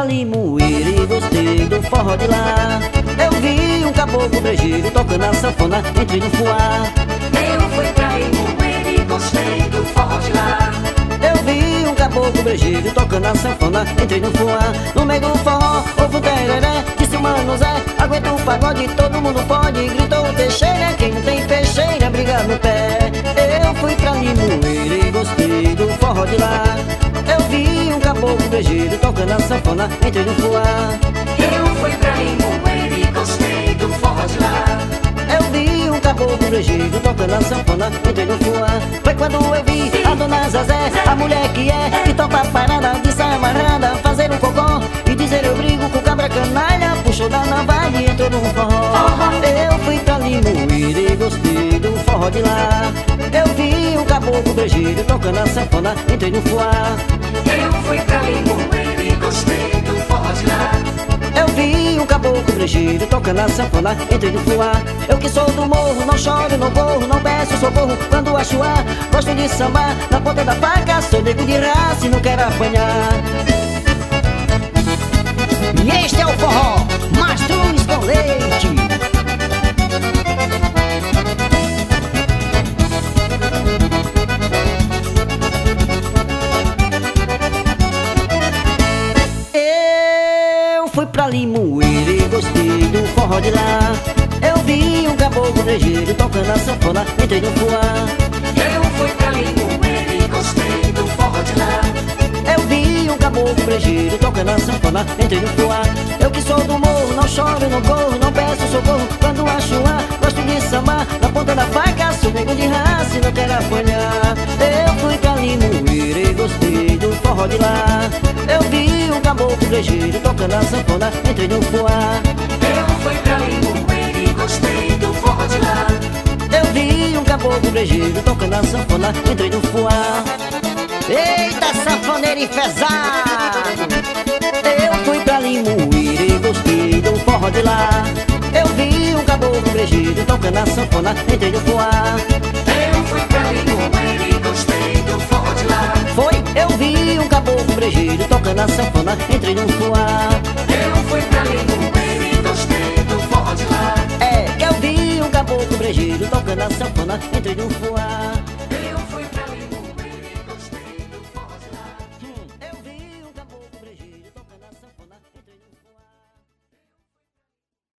Limoeiro e gostei do forró de lá. Eu vi um caboclo brejeiro tocando a sanfona, entrei no fuá. Eu fui pra Limoeiro e gostei do forró de lá. Eu vi um caboclo brejeiro tocando a sanfona, entrei no fuá. No meio do forró houve um tereré, disse o Mano Zé: aguenta o pagode, todo mundo pode. Gritou o Teixeira: quem não tem peixeira briga no pé. Eu fui pra Limoeiro e gostei do forró de lá. Eu vi um caboclo brejeiro tocando a sanfona, entrei no fuá. Eu fui pra Limoeiro e gostei do forró de lá. Eu vi um caboclo brejeiro tocando a sanfona, entrei no fuá. Foi quando eu vi a dona Zazé, a mulher que topa parada, de saia amarrada, fazer um cocó e dizer eu brigo com cabra canalha. Puxou da navalha e entrou no forró. Eu fui pra Limoeiro e gostei do forró de lá. Eu vi um caboclo brejeiro tocando a sanfona, entrei no fuá. Eu fui pra Limoeiro e gostei do forró de lá. Eu vi um caboclo brejeiro tocando a sanfona, entrei no fuá. Eu que sou do morro, não choro, não corro, não peço socorro quando acho ar. Gosto de sambar na ponta da faca, sou nego de raça e não quero apanhar. E este é o forró Mastruz com Leite. Eu fui pra Limoeiro e gostei do forró de lá. Eu vi um caboclo brejeiro tocando a sanfona, entrei no fuá. Eu fui pra Limoeiro e gostei do forró de lá. Eu vi um caboclo brejeiro tocando a sanfona, entrei no fuá. Eu que sou do morro, não choro, não corro, não peço socorro quando acho ar. Gosto de sambar na ponta da faca, sou nego de raça e não quero apanhar. Eu fui pra Limoeiro e gostei do forró de lá. Eu vi um caboclo brejeiro tocando a sanfona, entrei no fuá. Eu fui pra Limoeiro e gostei do forró de lá. Eu vi um caboclo brejeiro tocando a sanfona, entrei no fuá. Eita, sanfoneiro enfesado. Eu fui pra Limoeiro e gostei do forró de lá. Eu vi um caboclo brejeiro tocando a sanfona, entrei no fuá. Eu fui pra Limoeiro e gostei do forró de lá. Foi, eu vi um caboclo brejeiro tocando a sanfona, entrei no fuá. Eu fui pra Limoeiro e gostei do forró de lá. É, eu vi um caboclo brejeiro tocando a sanfona, entrei no fuá.